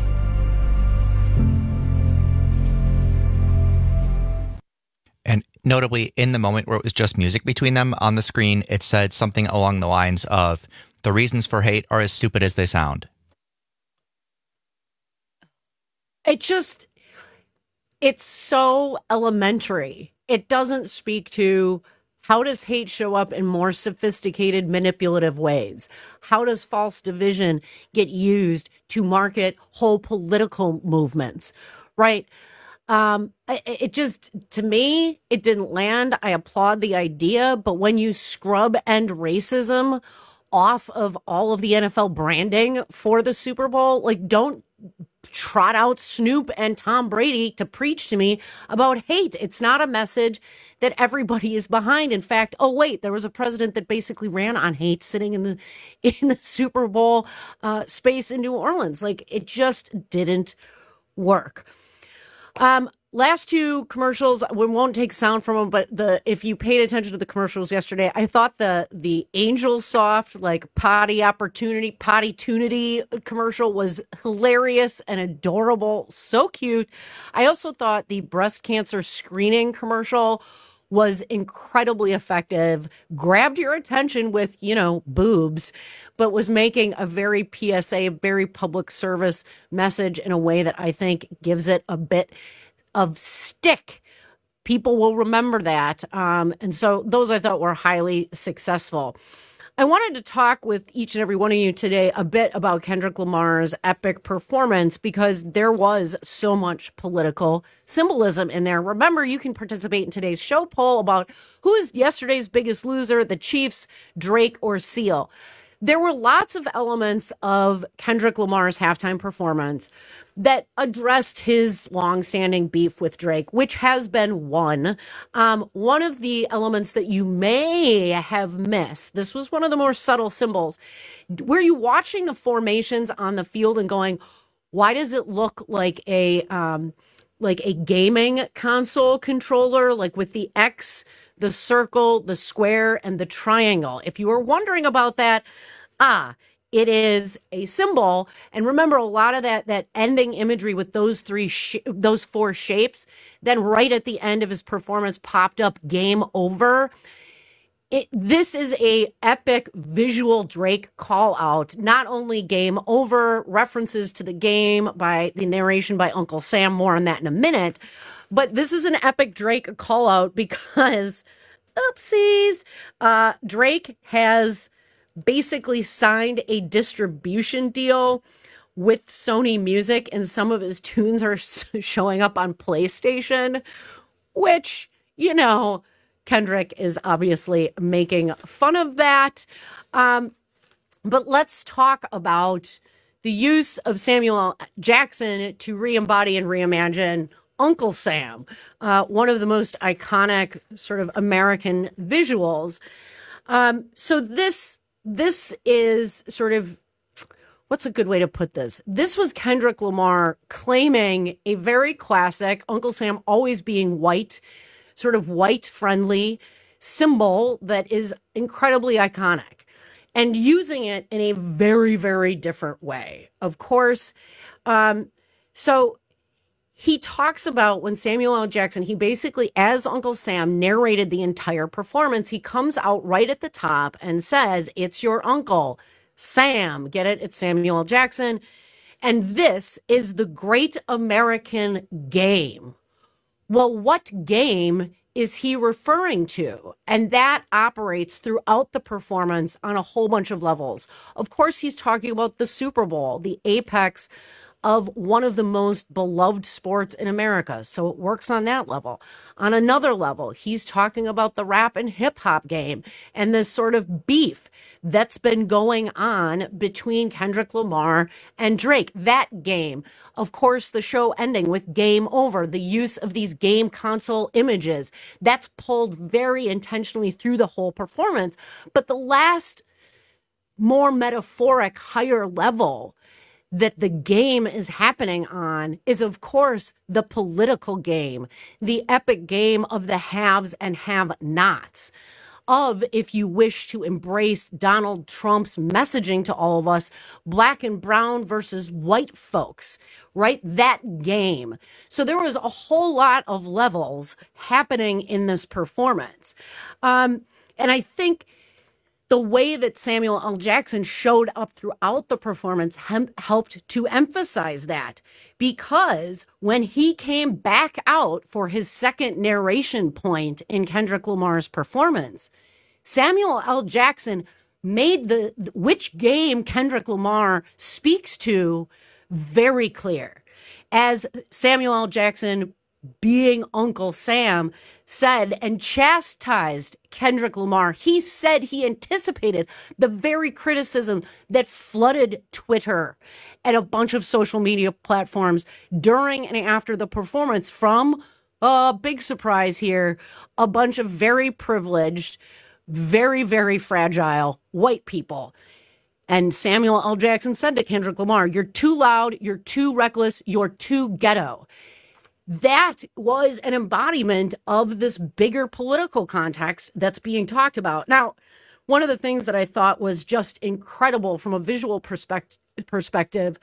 And notably, in the moment where it was just music between them on the screen, it said something along the lines of, the reasons for hate are as stupid as they sound. It just, it's so elementary. It doesn't speak to how does hate show up in more sophisticated, manipulative ways? How does false division get used to market whole political movements, right? Um, it just, to me, it didn't land. I applaud the idea, but when you scrub end racism off of all of the N F L branding for the Super Bowl, like, don't trot out Snoop and Tom Brady to preach to me about hate. It's not a message that everybody is behind. In fact, oh wait, there was a president that basically ran on hate sitting in the in the Super Bowl uh, space in New Orleans. Like, it just didn't work. Um, last two commercials, we won't take sound from them, but the if you paid attention to the commercials yesterday, I thought the the Angel Soft, like potty opportunity, potty tunity commercial was hilarious and adorable, so cute. I also thought the breast cancer screening commercial was incredibly effective, grabbed your attention with, you know, boobs, but was making a very P S A, very public service message in a way that I think gives it a bit of stick. People will remember that. Um, and so those I thought were highly successful. I wanted to talk with each and every one of you today a bit about Kendrick Lamar's epic performance because there was so much political symbolism in there. Remember, you can participate in today's show poll about who is yesterday's biggest loser, the Chiefs, Drake, or Seal. There were lots of elements of Kendrick Lamar's halftime performance that addressed his longstanding beef with Drake, which has been won. Um, one of the elements that you may have missed, this was one of the more subtle symbols. Were you watching the formations on the field and going, why does it look like a um, like a gaming console controller, like with the X, the circle, the square, and the triangle? If you were wondering about that, ah, it is a symbol. And remember, a lot of that that ending imagery with those three, sh- those four shapes, then right at the end of his performance popped up game over. It, this is a epic visual Drake call out, not only game over, references to the game by the narration by Uncle Sam, more on that in a minute, but this is an epic Drake call out because, oopsies, uh, Drake has basically signed a distribution deal with Sony Music, and some of his tunes are showing up on PlayStation, which, you know, Kendrick is obviously making fun of that. Um, but let's talk about the use of Samuel Jackson to re-embody and reimagine Uncle Sam, uh, one of the most iconic sort of American visuals. Um, so this this is sort of, what's a good way to put this? This was Kendrick Lamar claiming a very classic Uncle Sam always being white sort of white-friendly symbol that is incredibly iconic, and using it in a very, very different way. Of course, um, so he talks about when Samuel L. Jackson, he basically, as Uncle Sam, narrated the entire performance, he comes out right at the top and says, "It's your uncle, Sam." Get it? It's Samuel L. Jackson. And this is the great American game. Well, what game is he referring to? And that operates throughout the performance on a whole bunch of levels. Of course, he's talking about the Super Bowl, the apex of one of the most beloved sports in America. So it works on that level. On another level, he's talking about the rap and hip hop game and this sort of beef that's been going on between Kendrick Lamar and Drake. That game, of course, the show ending with Game Over, the use of these game console images, that's pulled very intentionally through the whole performance. But the last more metaphoric, higher level that the game is happening on is, of course, the political game, the epic game of the haves and have-nots, of, if you wish to embrace Donald Trump's messaging to all of us, black and brown versus white folks, right? That game. So there was a whole lot of levels happening in this performance. Um, and I think the way that Samuel L. Jackson showed up throughout the performance hem- helped to emphasize that, because when he came back out for his second narration point in Kendrick Lamar's performance, Samuel L. Jackson made the which game Kendrick Lamar speaks to very clear. As Samuel L. Jackson, being Uncle Sam, said and chastised Kendrick Lamar, he said he anticipated the very criticism that flooded Twitter and a bunch of social media platforms during and after the performance from, a uh, big surprise here, a bunch of very privileged, very, very fragile white people. And Samuel L. Jackson said to Kendrick Lamar, "You're too loud, you're too reckless, you're too ghetto." That was an embodiment of this bigger political context that's being talked about. Now, one of the things that I thought was just incredible from a visual perspective, perspective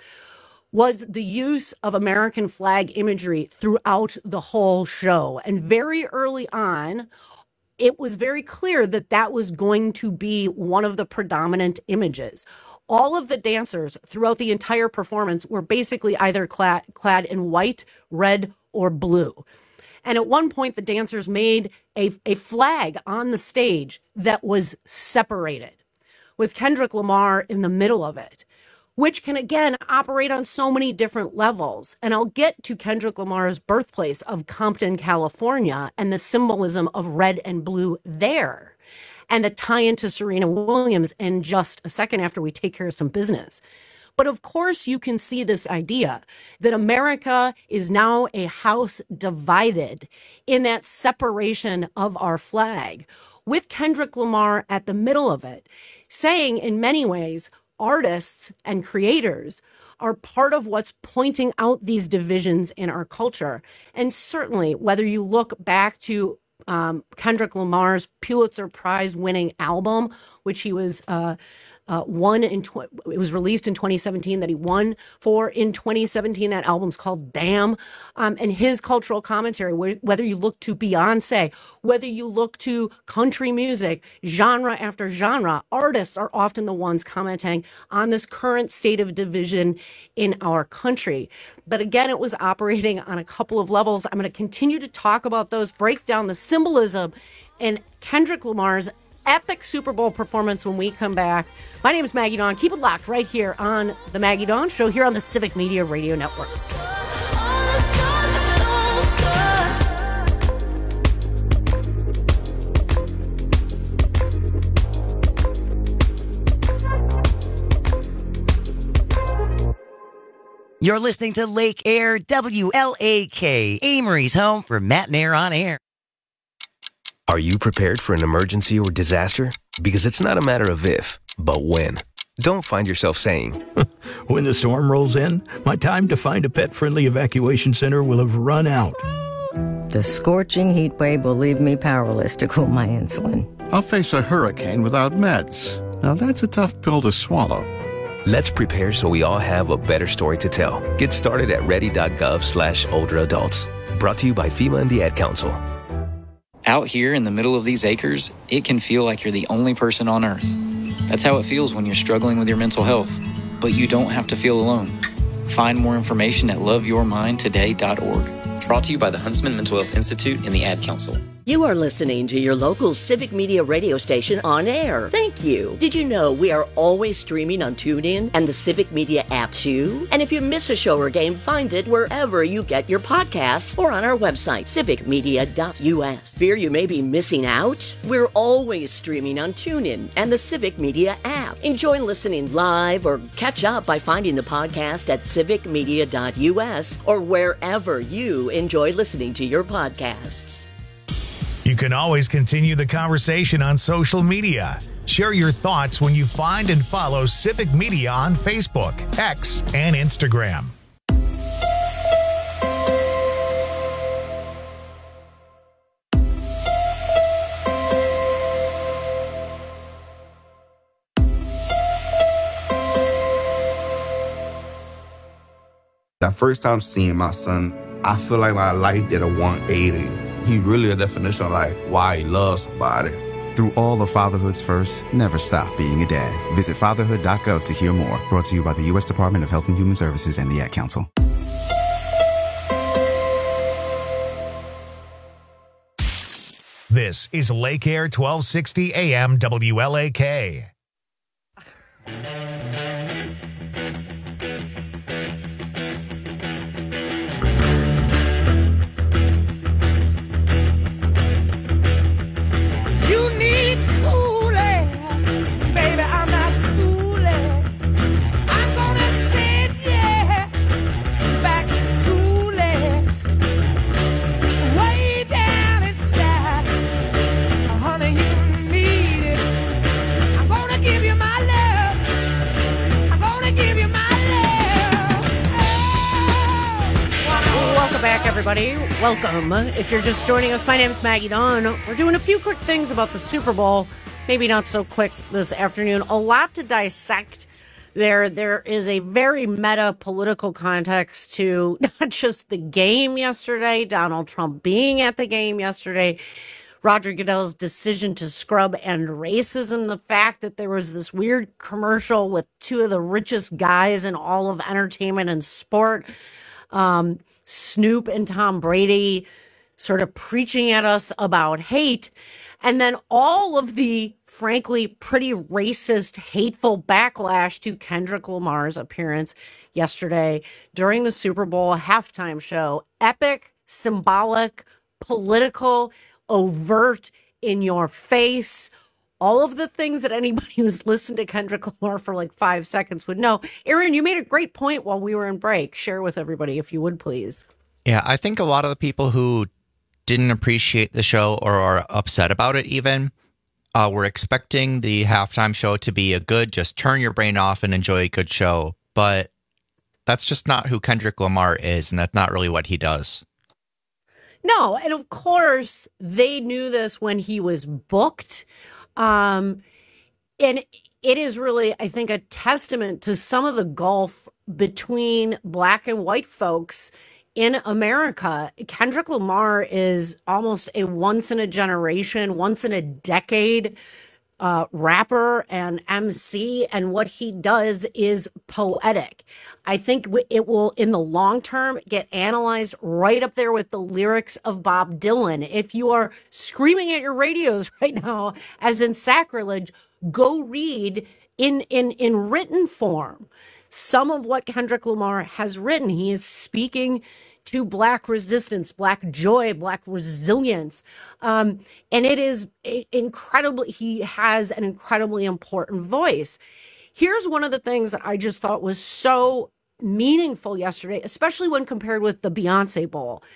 was the use of American flag imagery throughout the whole show. And very early on, it was very clear that that was going to be one of the predominant images. All of the dancers throughout the entire performance were basically either clad, clad in white, red, or blue. And at one point, the dancers made a, a flag on the stage that was separated, with Kendrick Lamar in the middle of it, which can, again, operate on so many different levels. And I'll get to Kendrick Lamar's birthplace of Compton, California, and the symbolism of red and blue there, and the tie-in to Serena Williams in just a second after we take care of some business. But of course, you can see this idea that America is now a house divided in that separation of our flag, with Kendrick Lamar at the middle of it, saying in many ways, artists and creators are part of what's pointing out these divisions in our culture. And certainly, whether you look back to um, Kendrick Lamar's Pulitzer Prize winning album, which he was uh, Uh, won in tw- it was released in twenty seventeen, that he won for in twenty seventeen. That album's called Damn. Um, and his cultural commentary, wh- whether you look to Beyonce, whether you look to country music, genre after genre, artists are often the ones commenting on this current state of division in our country. But again, it was operating on a couple of levels. I'm going to continue to talk about those, break down the symbolism in Kendrick Lamar's epic Super Bowl performance when we come back. My name is Maggie Dawn. Keep it locked right here on the Maggie Dawn Show here on the Civic Media Radio Network. You're listening to Lake Air, W L A K, Amory's home for Matt and Air on Air. Are you prepared for an emergency or disaster? Because it's not a matter of if, but when. Don't find yourself saying, when the storm rolls in, my time to find a pet-friendly evacuation center will have run out. The scorching heat wave will leave me powerless to cool my insulin. I'll face a hurricane without meds. Now that's a tough pill to swallow. Let's prepare so we all have a better story to tell. Get started at ready.gov slash older adults. Brought to you by FEMA and the Ad Council. Out here in the middle of these acres, it can feel like you're the only person on Earth. That's how it feels when you're struggling with your mental health. But you don't have to feel alone. Find more information at love your mind today dot org. Brought to you by the Huntsman Mental Health Institute and the Ad Council. You are listening to your local Civic Media radio station on air. Thank you. Did you know we are always streaming on TuneIn and the Civic Media app too? And if you miss a show or game, find it wherever you get your podcasts or on our website, civic media dot u s. Fear you may be missing out? We're always streaming on TuneIn and the Civic Media app. Enjoy listening live or catch up by finding the podcast at civic media dot u s or wherever you enjoy listening to your podcasts. You can always continue the conversation on social media. Share your thoughts when you find and follow Civic Media on Facebook, X, and Instagram. That first time seeing my son, I feel like my life did a one eighty. He really a definition of like why he loves somebody. Through all of fatherhood's first, never stop being a dad. Visit fatherhood dot gov to hear more. Brought to you by the U S Department of Health and Human Services and the Ad Council. This is Lake Air twelve sixty A M W L A K. Everybody, welcome. If you're just joining us, my name is Maggie Dawn. We're doing a few quick things about the Super Bowl. Maybe not so quick this afternoon. A lot to dissect there. There is a very meta political context to not just the game yesterday, Donald Trump being at the game yesterday, Roger Goodell's decision to scrub end racism, the fact that there was this weird commercial with two of the richest guys in all of entertainment and sport, um, Snoop and Tom Brady sort of preaching at us about hate. And then all of the, frankly, pretty racist, hateful backlash to Kendrick Lamar's appearance yesterday during the Super Bowl halftime show. Epic, symbolic, political, overt, in your face. All of the things that anybody who's listened to Kendrick Lamar for like five seconds would know. Aaron, you made a great point while we were in break. Share with everybody, if you would, please. Yeah, I think a lot of the people who didn't appreciate the show or are upset about it even uh, were expecting the halftime show to be a good, just turn your brain off and enjoy a good show. But that's just not who Kendrick Lamar is, and that's not really what he does. No, and of course, they knew this when he was booked. Um, and it is really, I think, a testament to some of the gulf between black and white folks in America. Kendrick Lamar is almost a once in a generation, once in a decade uh, rapper and M C. And what he does is poetic. I think it will, in the long term, get analyzed right up there with the lyrics of Bob Dylan. If you are screaming at your radios right now, as in sacrilege, go read in, in, in written form some of what Kendrick Lamar has written. He is speaking to Black resistance, Black joy, Black resilience. Um, and it is incredibly, he has an incredibly important voice. Here's one of the things that I just thought was so meaningful yesterday, especially when compared with the Beyonce Bowl.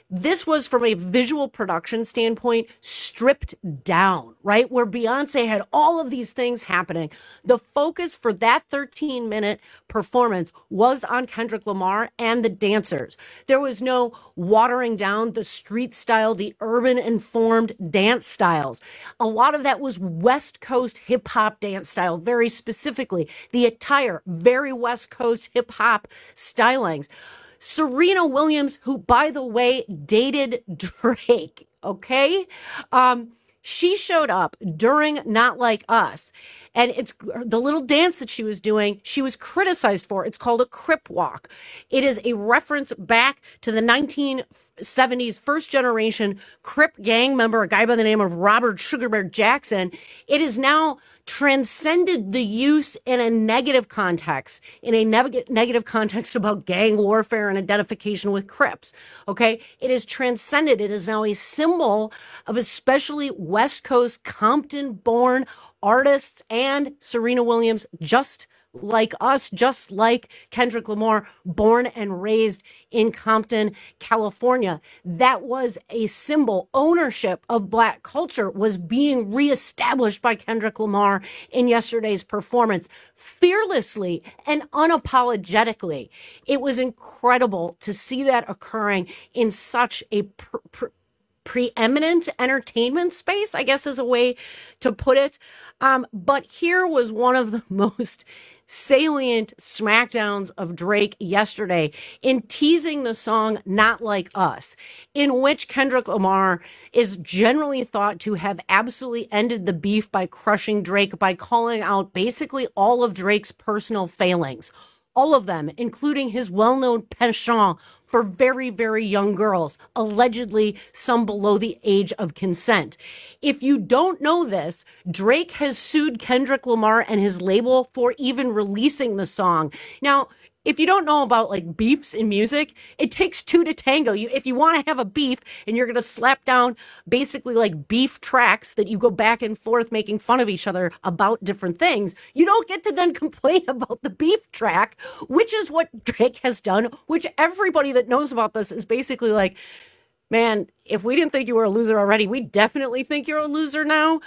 this was, from a visual production standpoint, stripped down, right? Where Beyonce had all of these things happening. The focus for that thirteen minute performance was on Kendrick Lamar and the dancers. There was no watering down the street style, the urban informed dance styles. A lot of that was West Coast hip hop dance style, very specifically. The attire, very West Coast hip hop stylings. Serena Williams, who, by the way, dated Drake, okay? Um, she showed up during Not Like Us. And it's the little dance that she was doing, she was criticized for. It's called a Crip Walk. It is a reference back to the nineteen seventies first generation Crip gang member, a guy by the name of Robert Sugar Bear Jackson. It has now transcended the use in a negative context, in a neg- negative context about gang warfare and identification with Crips. Okay? It is transcended. It is now a symbol of especially West Coast Compton-born artists and Serena Williams, just like us, just like Kendrick Lamar, born and raised in Compton, California. That was a symbol. Ownership of Black culture was being reestablished by Kendrick Lamar in yesterday's performance, fearlessly and unapologetically. It was incredible to see that occurring in such a pr- pr- preeminent entertainment space, I guess is a way to put it. Um, but here was one of the most salient smackdowns of Drake yesterday in teasing the song Not Like Us, in which Kendrick Lamar is generally thought to have absolutely ended the beef by crushing Drake, by calling out basically all of Drake's personal failings. All of them, including his well-known penchant for very, very young girls, allegedly some below the age of consent. If you don't know this, Drake has sued Kendrick Lamar and his label for even releasing the song. Now, if you don't know about like beefs in music, it takes two to tango. You, if you want to have a beef and you're going to slap down basically like beef tracks that you go back and forth making fun of each other about different things, you don't get to then complain about the beef track, which is what Drake has done, which everybody that knows about this is basically like, man, if we didn't think you were a loser already, we definitely think you're a loser now.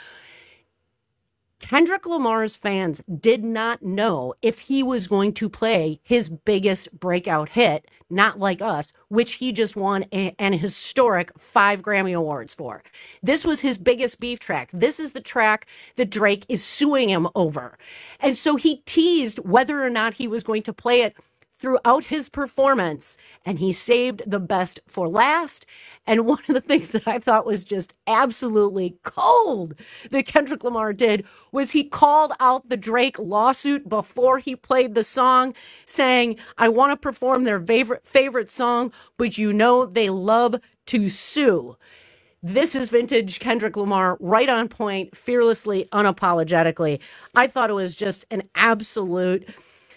Kendrick Lamar's fans did not know if he was going to play his biggest breakout hit, Not Like Us, which he just won a, an historic five Grammy Awards for. This was his biggest beef track. This is the track that Drake is suing him over. And so he teased whether or not he was going to play it throughout his performance, and he saved the best for last. And one of the things that I thought was just absolutely cold that Kendrick Lamar did was he called out the Drake lawsuit before he played the song, saying, I want to perform their favorite favorite song, but you know they love to sue. This is vintage Kendrick Lamar, right on point, fearlessly, unapologetically. I thought it was just an absolute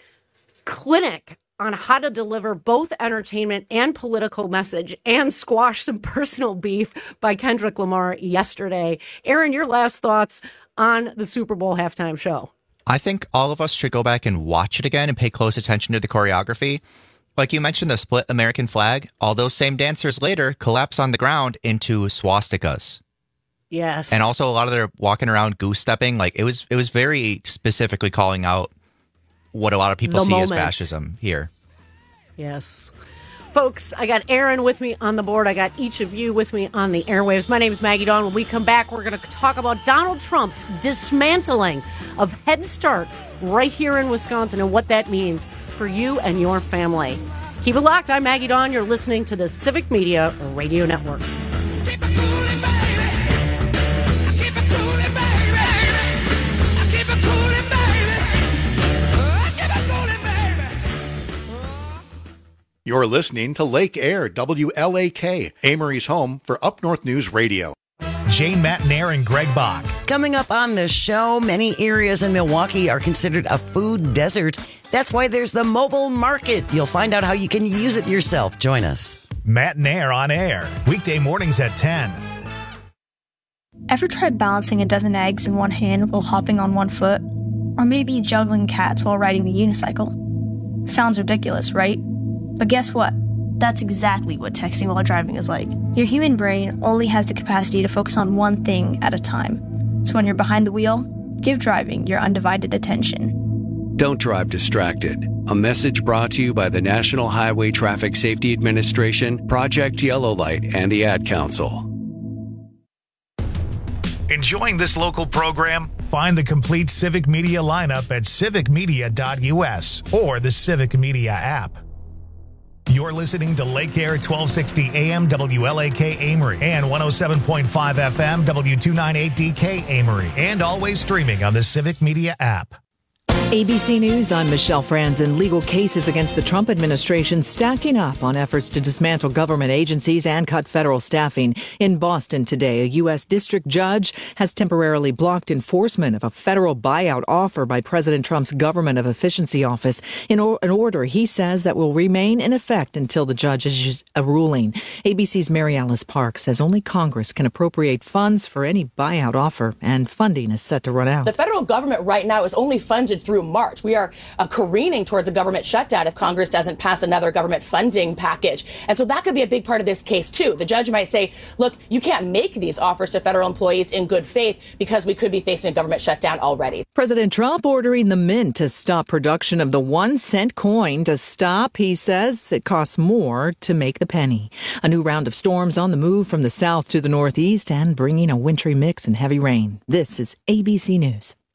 clinic on how to deliver both entertainment and political message and squash some personal beef by Kendrick Lamar yesterday. Aaron, your last thoughts on the Super Bowl halftime show? I think all of us should go back and watch it again and pay close attention to the choreography. Like you mentioned, the split American flag, all those same dancers later collapse on the ground into swastikas. Yes. And also a lot of their walking around goose stepping, like it was it was very specifically calling out what a lot of people The see moment. as fascism here. Yes. Folks, I got Aaron with me on the board. I got each of you with me on the airwaves. My name is Maggie Dawn. When we come back, we're going to talk about Donald Trump's dismantling of Head Start right here in Wisconsin and what that means for you and your family. Keep it locked. I'm Maggie Dawn. You're listening to the Civic Media Radio Network. You're listening to Lake Air, W L A K, Amory's home for Up North News Radio. Jane Matnair and Greg Bach. Coming up on the show, many areas in Milwaukee are considered a food desert. That's why there's the mobile market. You'll find out how you can use it yourself. Join us. Matnair on air, weekday mornings at ten. Ever tried balancing a dozen eggs in one hand while hopping on one foot? Or maybe juggling cats while riding the unicycle? Sounds ridiculous, right? But guess what? That's exactly what texting while driving is like. Your human brain only has the capacity to focus on one thing at a time. So when you're behind the wheel, give driving your undivided attention. Don't drive distracted. A message brought to you by the National Highway Traffic Safety Administration, Project Yellow Light, and the Ad Council. Enjoying this local program? Find the complete Civic Media lineup at civic media dot u s or the Civic Media app. You're listening to Lake Air twelve sixty A M W L A K Amory and one oh seven point five F M W two ninety-eight D K Amory, and always streaming on the Civic Media app. A B C News, I'm Michelle Franzen. Legal cases against the Trump administration stacking up on efforts to dismantle government agencies and cut federal staffing. In Boston today, a U S district judge has temporarily blocked enforcement of a federal buyout offer by President Trump's Government of Efficiency Office in o- an order he says that will remain in effect until the judge issues a ruling. A B C's Mary Alice Park says only Congress can appropriate funds for any buyout offer, and funding is set to run out. The federal government right now is only funded through March. We are uh, careening towards a government shutdown if Congress doesn't pass another government funding package. And so that could be a big part of this case, too. The judge might say, look, you can't make these offers to federal employees in good faith because we could be facing a government shutdown already. President Trump ordering the Mint to stop production of the one cent coin. To stop, he says it costs more to make the penny. A new round of storms on the move from the south to the northeast and bringing a wintry mix and heavy rain. This is A B C News.